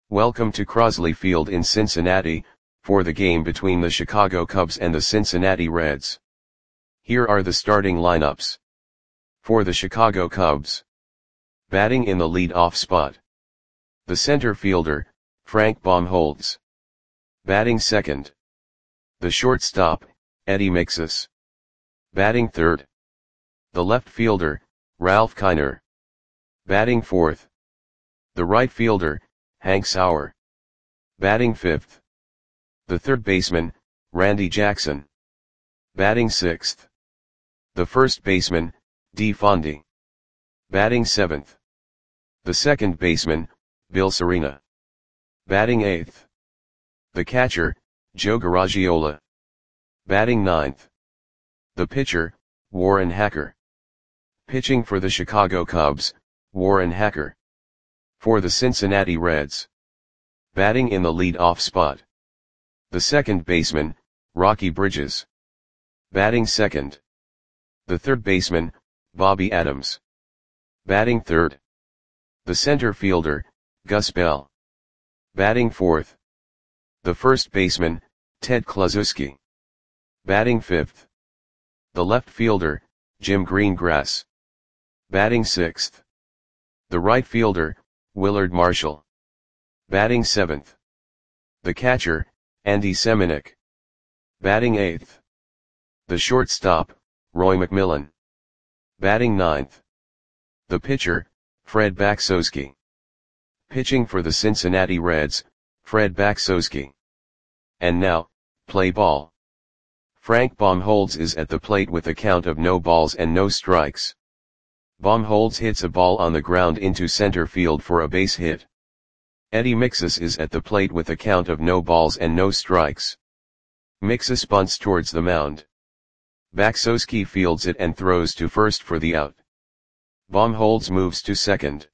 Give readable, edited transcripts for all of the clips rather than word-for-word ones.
Welcome to Crosley Field in Cincinnati, for the game between the Chicago Cubs and the Cincinnati Reds. Here are the starting lineups. For the Chicago Cubs. Batting in the lead-off spot. The center fielder, Frank Baumholtz. Batting second. The shortstop, Eddie Mixas. Batting third. The left fielder, Ralph Kiner. Batting fourth. The right fielder, Hank Sauer. Batting fifth. The third baseman, Randy Jackson. Batting sixth. The first baseman, Dee Fondy. Batting seventh. The second baseman, Bill Serena. Batting eighth. The catcher, Joe Garagiola. Batting ninth. The pitcher, Warren Hacker. Pitching for the Chicago Cubs, Warren Hacker. For the Cincinnati Reds. Batting in the lead-off spot. The second baseman, Rocky Bridges. Batting second. The third baseman, Bobby Adams. Batting third. The center fielder, Gus Bell. Batting fourth. The first baseman, Ted Kluszewski. Batting fifth. The left fielder, Jim Greengrass. Batting sixth. The right fielder, Willard Marshall. Batting seventh. The catcher, Andy Semenuk. Batting eighth. The shortstop, Roy McMillan. Batting ninth. The pitcher, Fred Baksowski. Pitching for the Cincinnati Reds, Fred Baksowski. And now, play ball. Frank Baumholtz is at the plate with a count of no balls and no strikes. Baumholtz hits a ball on the ground into center field for a base hit. Eddie Mixas is at the plate with a count of no balls and no strikes. Mixas bunts towards the mound. Baksowski fields it and throws to first for the out. Baumholtz moves to second.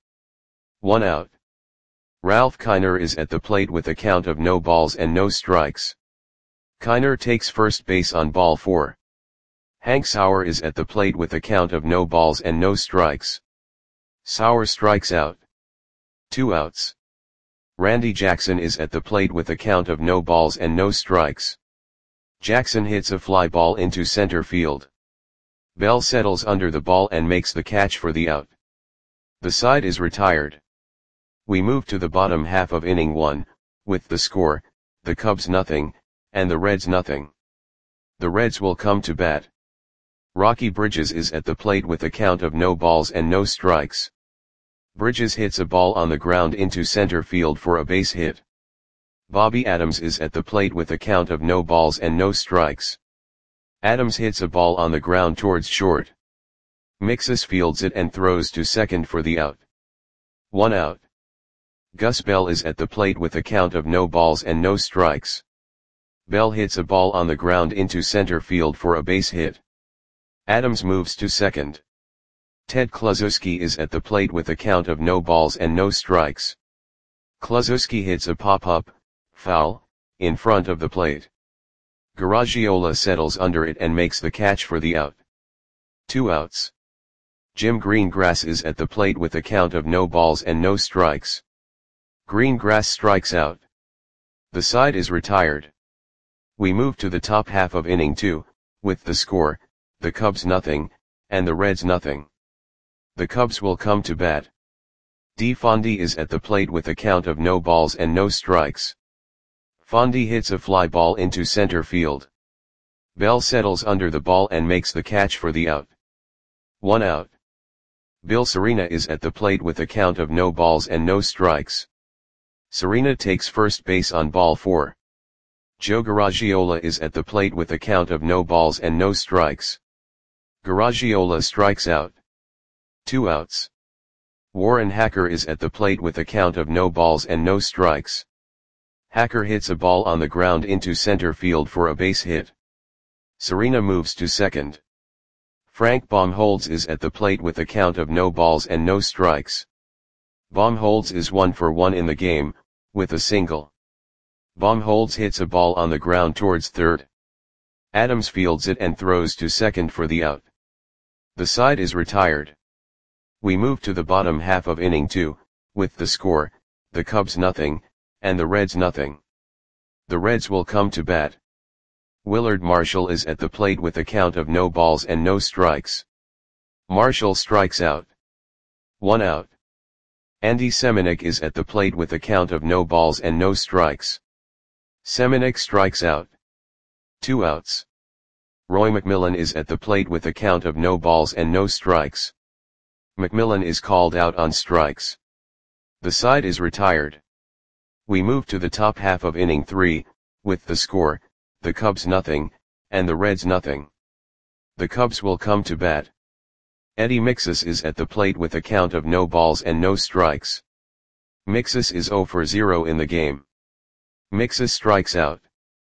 1 out. Ralph Kiner is at the plate with a count of no balls and no strikes. Kiner takes first base on ball 4. Hank Sauer is at the plate with a count of no balls and no strikes. Sauer strikes out. 2 outs. Randy Jackson is at the plate with a count of no balls and no strikes. Jackson hits a fly ball into center field. Bell settles under the ball and makes the catch for the out. The side is retired. We move to the bottom half of inning 1, with the score, the Cubs nothing, and the Reds nothing. The Reds will come to bat. Rocky Bridges is at the plate with a count of no balls and no strikes. Bridges hits a ball on the ground into center field for a base hit. Bobby Adams is at the plate with a count of no balls and no strikes. Adams hits a ball on the ground towards short. Mixas fields it and throws to second for the out. 1 out. Gus Bell is at the plate with a count of no balls and no strikes. Bell hits a ball on the ground into center field for a base hit. Adams moves to second. Ted Kluszewski is at the plate with a count of no balls and no strikes. Kluszewski hits a pop-up, foul, in front of the plate. Garagiola settles under it and makes the catch for the out. 2 outs. Jim Greengrass is at the plate with a count of no balls and no strikes. Greengrass strikes out. The side is retired. We move to the top half of inning 2, with the score, the Cubs nothing, and the Reds nothing. The Cubs will come to bat. Dee Fondy is at the plate with a count of no balls and no strikes. Fondy hits a fly ball into center field. Bell settles under the ball and makes the catch for the out. 1 out. Bill Serena is at the plate with a count of no balls and no strikes. Serena takes first base on ball 4. Joe Garagiola is at the plate with a count of no balls and no strikes. Garagiola strikes out. 2 outs. Warren Hacker is at the plate with a count of no balls and no strikes. Hacker hits a ball on the ground into center field for a base hit. Serena moves to second. Frank Baumholtz is at the plate with a count of no balls and no strikes. Baumholtz is 1 for 1 in the game, with a single. Baumholtz hits a ball on the ground towards third. Adams fields it and throws to second for the out. The side is retired. We move to the bottom half of inning 2, with the score, the Cubs nothing, and the Reds nothing. The Reds will come to bat. Willard Marshall is at the plate with a count of no balls and no strikes. Marshall strikes out. 1 out. Andy Semenuk is at the plate with a count of no balls and no strikes. Semenuk strikes out. 2 outs. Roy McMillan is at the plate with a count of no balls and no strikes. McMillan is called out on strikes. The side is retired. We move to the top half of inning 3, with the score, the Cubs nothing, and the Reds nothing. The Cubs will come to bat. Eddie Mixus is at the plate with a count of no balls and no strikes. Mixus is 0 for 0 in the game. Mixus strikes out.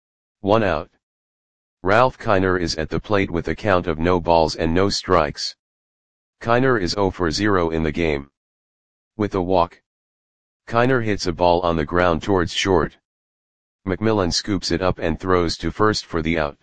1 out. Ralph Kiner is at the plate with a count of no balls and no strikes. Kiner is 0 for 0 in the game. With a walk. Kiner hits a ball on the ground towards short. McMillan scoops it up and throws to first for the out.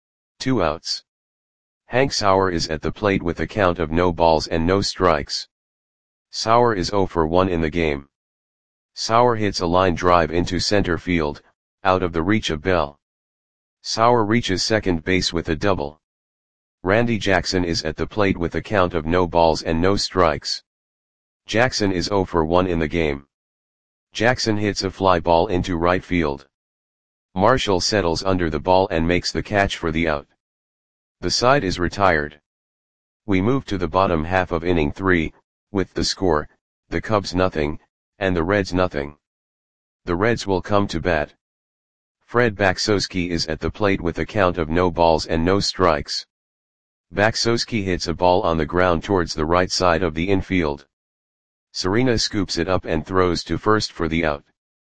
2 outs. Hank Sauer is at the plate with a count of no balls and no strikes. Sauer is 0 for 1 in the game. Sauer hits a line drive into center field, out of the reach of Bell. Sauer reaches second base with a double. Randy Jackson is at the plate with a count of no balls and no strikes. Jackson is 0 for 1 in the game. Jackson hits a fly ball into right field. Marshall settles under the ball and makes the catch for the out. The side is retired. We move to the bottom half of inning 3, with the score, the Cubs nothing, and the Reds nothing. The Reds will come to bat. Fred Baksowski is at the plate with a count of no balls and no strikes. Baksowski hits a ball on the ground towards the right side of the infield. Serena scoops it up and throws to first for the out.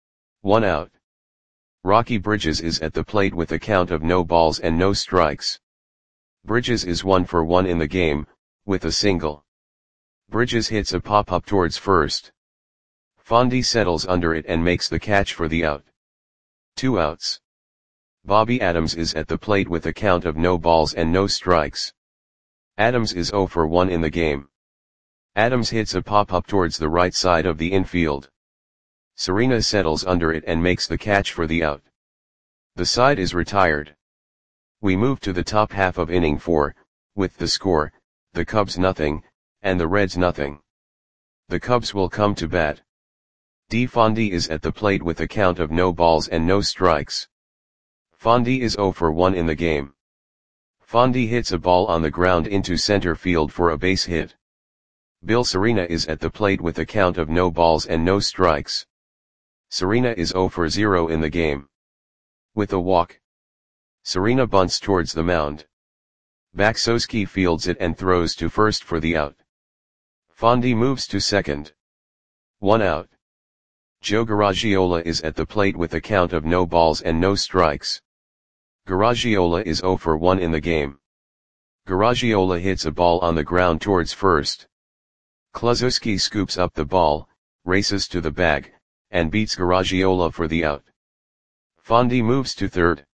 1 out. Rocky Bridges is at the plate with a count of no balls and no strikes. Bridges is 1 for 1 in the game, with a single. Bridges hits a pop-up towards first. Fondy settles under it and makes the catch for the out. 2 outs. Bobby Adams is at the plate with a count of no balls and no strikes. Adams is 0 for 1 in the game. Adams hits a pop-up towards the right side of the infield. Serena settles under it and makes the catch for the out. The side is retired. We move to the top half of inning 4, with the score, the Cubs nothing, and the Reds nothing. The Cubs will come to bat. D. Fondy is at the plate with a count of no balls and no strikes. Fondy is 0 for 1 in the game. Fondy hits a ball on the ground into center field for a base hit. Bill Serena is at the plate with a count of no balls and no strikes. Serena is 0 for 0 in the game. With a walk. Serena bunts towards the mound. Baksowski fields it and throws to first for the out. Fondy moves to second. 1 out. Joe Garagiola is at the plate with a count of no balls and no strikes. Garagiola is 0 for 1 in the game. Garagiola hits a ball on the ground towards first. Kluszewski scoops up the ball, races to the bag, and beats Garagiola for the out. Fondy moves to third.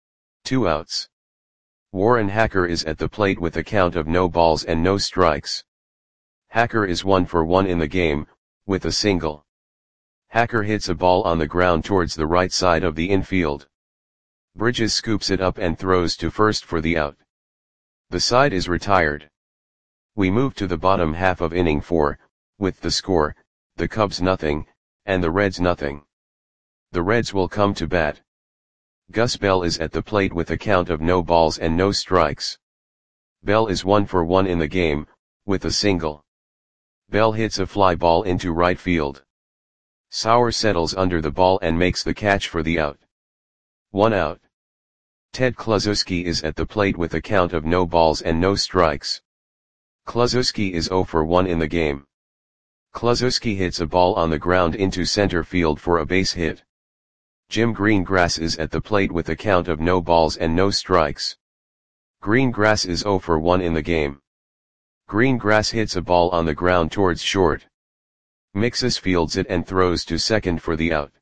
2 outs. Warren Hacker is at the plate with a count of no balls and no strikes. Hacker is 1 for 1 in the game, with a single. Hacker hits a ball on the ground towards the right side of the infield. Bridges scoops it up and throws to first for the out. The side is retired. We move to the bottom half of inning 4, with the score, the Cubs nothing, and the Reds nothing. The Reds will come to bat. Gus Bell is at the plate with a count of no balls and no strikes. Bell is 1 for 1 in the game, with a single. Bell hits a fly ball into right field. Sauer settles under the ball and makes the catch for the out. 1 out. Ted Kluszewski is at the plate with a count of no balls and no strikes. Kluszewski is 0 for 1 in the game. Kluszewski hits a ball on the ground into center field for a base hit. Jim Greengrass is at the plate with a count of no balls and no strikes. Greengrass is 0 for 1 in the game. Greengrass hits a ball on the ground towards short. Mixus fields it and throws to second for the out.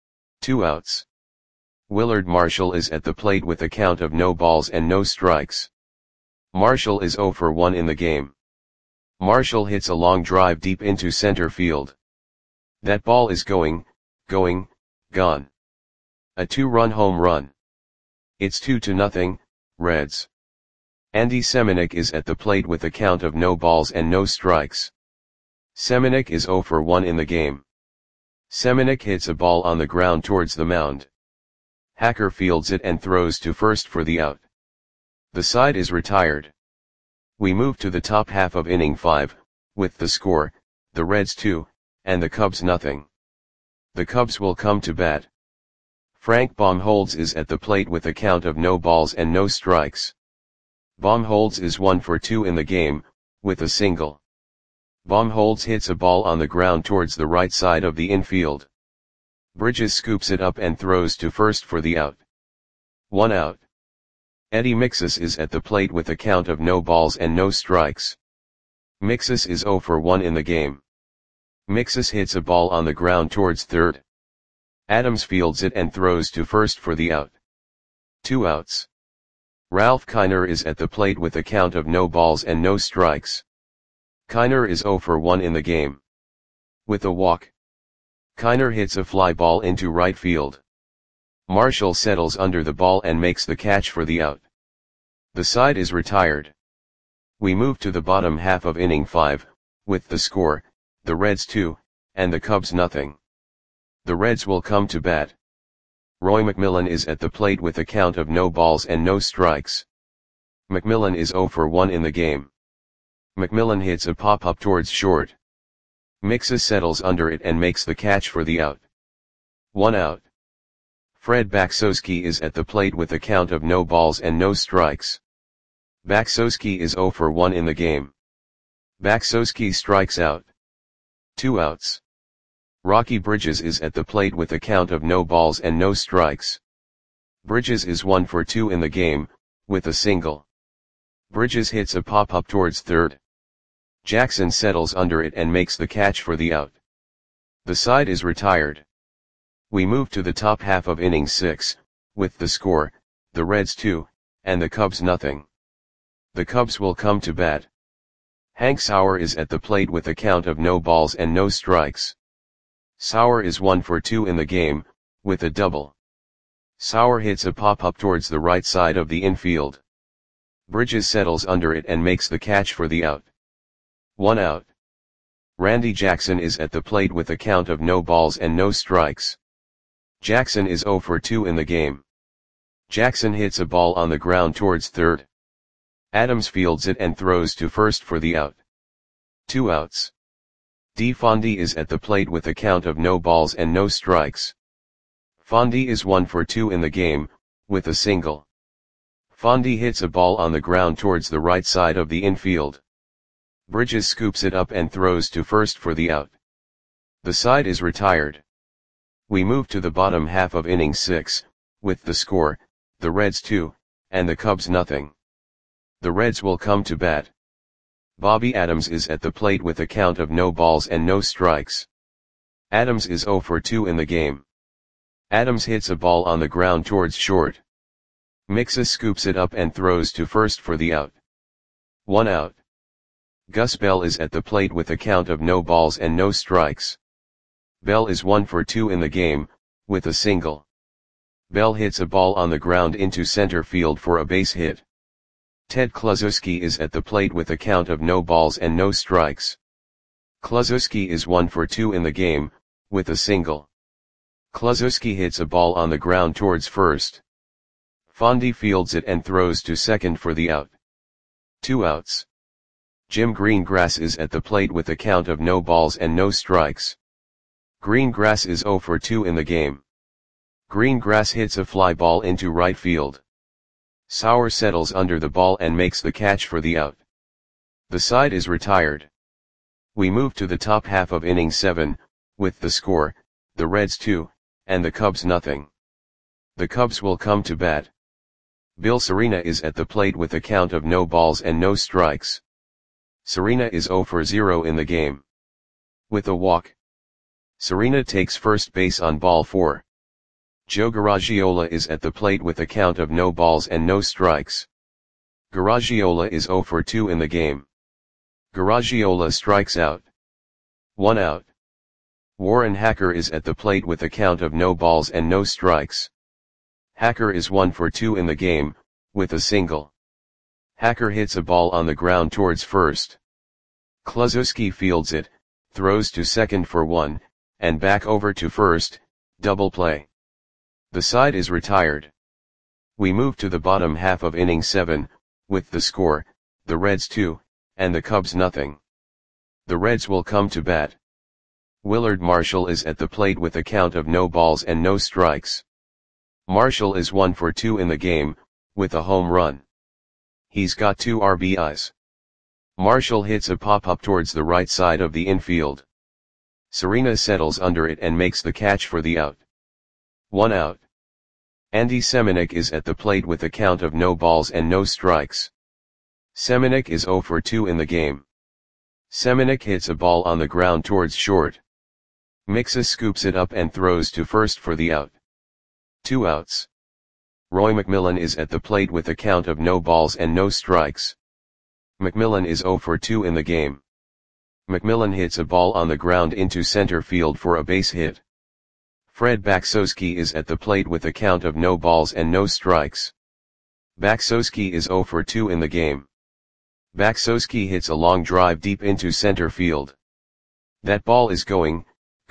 2 outs. Willard Marshall is at the plate with a count of no balls and no strikes. Marshall is 0 for 1 in the game. Marshall hits a long drive deep into center field. That ball is going, Gone. A 2-run home run. It's 2-0, Reds. Andy Semenuk is at the plate with a count of no balls and no strikes. Semenuk is 0 for 1 in the game. Semenuk hits a ball on the ground towards the mound. Hacker fields it and throws to first for the out. The side is retired. We move to the top half of inning 5, with the score, the Reds 2, and the Cubs nothing. The Cubs will come to bat. Frank Baumholtz is at the plate with a count of no balls and no strikes. Baumholtz is 1 for 2 in the game, with a single. Baumholtz hits a ball on the ground towards the right side of the infield. Bridges scoops it up and throws to first for the out. 1 out. Eddie Mixus is at the plate with a count of no balls and no strikes. Mixus is 0 for 1 in the game. Mixus hits a ball on the ground towards third. Adams fields it and throws to first for the out. 2 outs. Ralph Kiner is at the plate with a count of no balls and no strikes. Kiner is 0 for 1 in the game. With a walk. Kiner hits a fly ball into right field. Marshall settles under the ball and makes the catch for the out. The side is retired. We move to the bottom half of inning 5, with the score, the Reds 2, and the Cubs nothing. The Reds will come to bat. Roy McMillan is at the plate with a count of no balls and no strikes. McMillan is 0 for 1 in the game. McMillan hits a pop-up towards short. Mixus settles under it and makes the catch for the out. 1 out. Fred Baksowski is at the plate with a count of no balls and no strikes. Baksowski is 0 for 1 in the game. Baksowski strikes out. 2 outs. Rocky Bridges is at the plate with a count of no balls and no strikes. Bridges is 1 for 2 in the game, with a single. Bridges hits a pop-up towards third. Jackson settles under it and makes the catch for the out. The side is retired. We move to the top half of inning 6, with the score, the Reds 2, and the Cubs nothing. The Cubs will come to bat. Hank Sauer is at the plate with a count of no balls and no strikes. Sauer is 1 for 2 in the game, with a double. Sauer hits a pop-up towards the right side of the infield. Bridges settles under it and makes the catch for the out. 1 out. Randy Jackson is at the plate with a count of no balls and no strikes. Jackson is 0 for 2 in the game. Jackson hits a ball on the ground towards third. Adams fields it and throws to first for the out. 2 outs. D. Fondy is at the plate with a count of no balls and no strikes. Fondy is 1 for 2 in the game, with a single. Fondy hits a ball on the ground towards the right side of the infield. Bridges scoops it up and throws to first for the out. The side is retired. We move to the bottom half of inning 6, with the score, the Reds 2, and the Cubs nothing. The Reds will come to bat. Bobby Adams is at the plate with a count of no balls and no strikes. Adams is 0 for 2 in the game. Adams hits a ball on the ground towards short. Mixus scoops it up and throws to first for the out. 1 out. Gus Bell is at the plate with a count of no balls and no strikes. Bell is 1 for 2 in the game, with a single. Bell hits a ball on the ground into center field for a base hit. Ted Kluszewski is at the plate with a count of no balls and no strikes. Kluszewski is 1 for 2 in the game, with a single. Kluszewski hits a ball on the ground towards first. Fondy fields it and throws to second for the out. 2 outs. Jim Greengrass is at the plate with a count of no balls and no strikes. Greengrass is 0 for 2 in the game. Greengrass hits a fly ball into right field. Sauer settles under the ball and makes the catch for the out. The side is retired. We move to the top half of inning 7, with the score, the Reds 2, and the Cubs nothing. The Cubs will come to bat. Bill Serena is at the plate with a count of no balls and no strikes. Serena is 0 for 0 in the game. With a walk. Serena takes first base on ball 4. Joe Garagiola is at the plate with a count of no balls and no strikes. Garagiola is 0 for 2 in the game. Garagiola strikes out. 1 out. Warren Hacker is at the plate with a count of no balls and no strikes. Hacker is 1 for 2 in the game, with a single. Hacker hits a ball on the ground towards first. Kluszewski fields it, throws to second for 1, and back over to first, double play. The side is retired. We move to the bottom half of inning 7, with the score, the Reds 2, and the Cubs nothing. The Reds will come to bat. Willard Marshall is at the plate with a count of no balls and no strikes. Marshall is 1 for 2 in the game, with a home run. He's got 2 RBIs. Marshall hits a pop-up towards the right side of the infield. Serena settles under it and makes the catch for the out. 1 out. Andy Semenuk is at the plate with a count of no balls and no strikes. Semenuk is 0 for 2 in the game. Semenuk hits a ball on the ground towards short. Mixus scoops it up and throws to first for the out. 2 outs. Roy McMillan is at the plate with a count of no balls and no strikes. McMillan is 0 for 2 in the game. McMillan hits a ball on the ground into center field for a base hit. Fred Baksowski is at the plate with a count of no balls and no strikes. Baksowski is 0 for 2 in the game. Baksowski hits a long drive deep into center field. That ball is gone.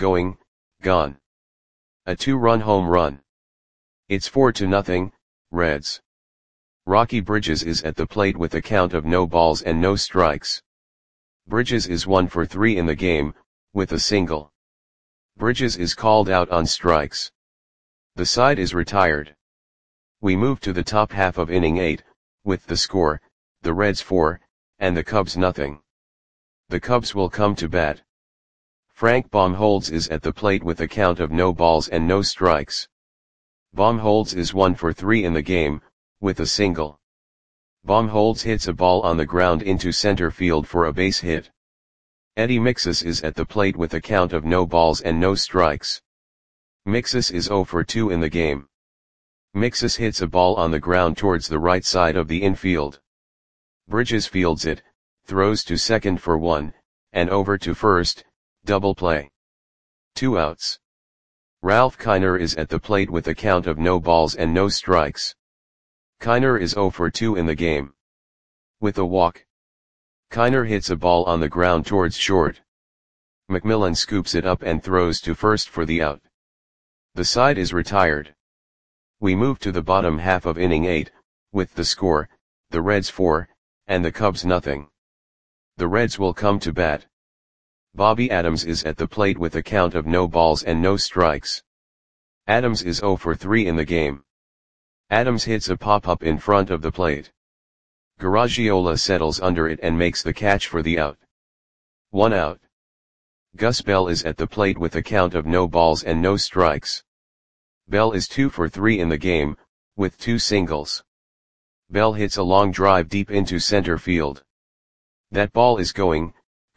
A 2-run home run. It's 4-0, Reds. Rocky Bridges is at the plate with a count of no balls and no strikes. Bridges is 1 for 3 in the game, with a single. Bridges is called out on strikes. The side is retired. We move to the top half of inning 8, with the score, the Reds 4, and the Cubs nothing. The Cubs will come to bat. Frank Baumholtz is at the plate with a count of no balls and no strikes. Baumholtz is 1 for 3 in the game, with a single. Baumholtz hits a ball on the ground into center field for a base hit. Eddie Mixus is at the plate with a count of no balls and no strikes. Mixus is 0 for 2 in the game. Mixus hits a ball on the ground towards the right side of the infield. Bridges fields it, throws to second for 1, and over to first, double play. 2 outs. Ralph Kiner is at the plate with a count of no balls and no strikes. Kiner is 0 for 2 in the game. With a walk. Kiner hits a ball on the ground towards short. McMillan scoops it up and throws to first for the out. The side is retired. We move to the bottom half of inning 8, with the score, the Reds 4, and the Cubs nothing. The Reds will come to bat. Bobby Adams is at the plate with a count of no balls and no strikes. Adams is 0 for 3 in the game. Adams hits a pop-up in front of the plate. Garagiola settles under it and makes the catch for the out. 1 out. Gus Bell is at the plate with a count of no balls and no strikes. Bell is 2 for 3 in the game, with 2 singles. Bell hits a long drive deep into center field. That ball is gone.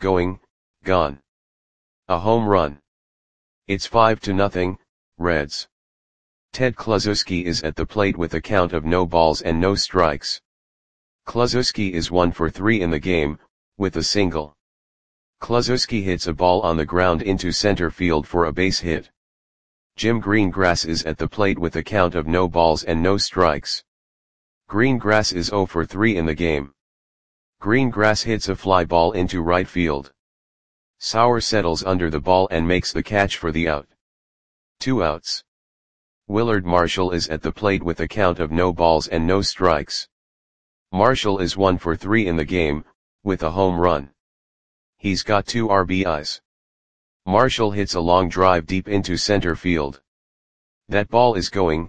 A home run. It's 5-0, Reds. Ted Kluszewski is at the plate with a count of no balls and no strikes. Kluszewski is 1 for 3 in the game, with a single. Kluszewski hits a ball on the ground into center field for a base hit. Jim Greengrass is at the plate with a count of no balls and no strikes. Greengrass is 0 for 3 in the game. Greengrass hits a fly ball into right field. Sauer settles under the ball and makes the catch for the out. 2 outs. Willard Marshall is at the plate with a count of no balls and no strikes. Marshall is 1 for 3 in the game, with a home run. He's got 2 RBIs. Marshall hits a long drive deep into center field. That ball is gone.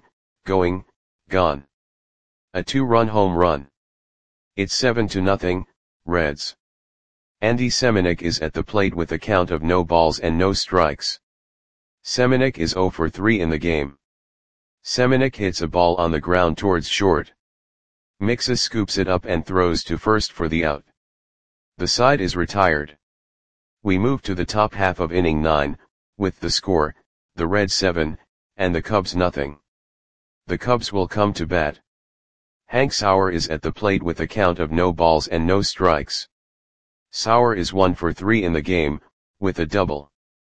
A 2-run home run. It's 7-0, Reds. Andy Semenuk is at the plate with a count of no balls and no strikes. Semenuk is 0 for 3 in the game. Semenuk hits a ball on the ground towards short. Mixus scoops it up and throws to first for the out. The side is retired. We move to the top half of inning 9, with the score, the Reds 7, and the Cubs nothing. The Cubs will come to bat. Hank Sauer is at the plate with a count of no balls and no strikes. Sauer is 1 for 3 in the game, with a double.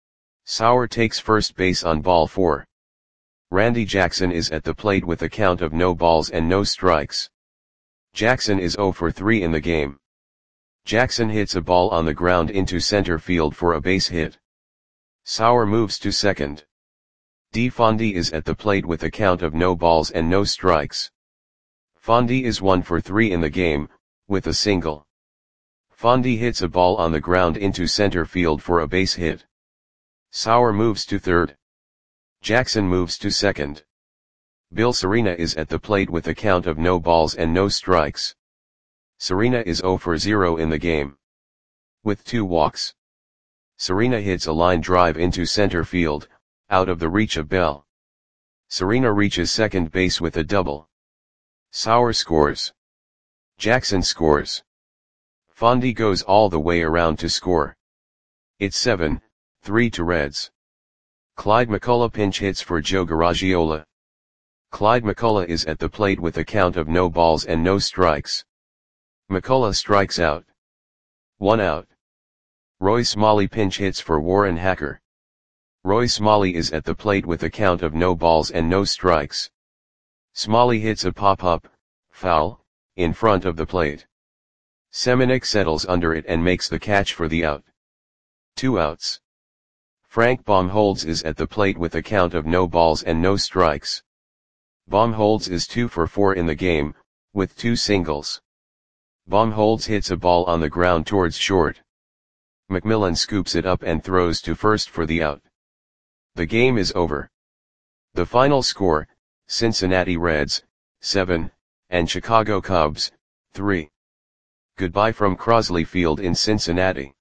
Sauer takes first base on ball 4. Randy Jackson is at the plate with a count of no balls and no strikes. Jackson is 0 for 3 in the game. Jackson hits a ball on the ground into center field for a base hit. Sauer moves to second. Fondy is at the plate with a count of no balls and no strikes. Fondy is 1 for 3 in the game, with a single. Fondy hits a ball on the ground into center field for a base hit. Sauer moves to third. Jackson moves to second. Bill Serena is at the plate with a count of no balls and no strikes. Serena is 0 for 0 in the game. With 2 walks. Serena hits a line drive into center field, out of the reach of Bell. Serena reaches second base with a double. Sauer scores. Jackson scores. Fondy goes all the way around to score. It's 7-3 to Reds. Clyde McCullough pinch hits for Joe Garagiola. Clyde McCullough is at the plate with a count of no balls and no strikes. McCullough strikes out. 1 out. Roy Smalley pinch hits for Warren Hacker. Roy Smalley is at the plate with a count of no balls and no strikes. Smalley hits a pop-up, foul, in front of the plate. Seminick settles under it and makes the catch for the out. 2 outs. Frank Baumholtz is at the plate with a count of no balls and no strikes. Baumholtz is 2 for 4 in the game, with 2 singles. Baumholtz hits a ball on the ground towards short. McMillan scoops it up and throws to first for the out. The game is over. The final score, Cincinnati Reds, 7, and Chicago Cubs, 3. Goodbye from Crosley Field in Cincinnati.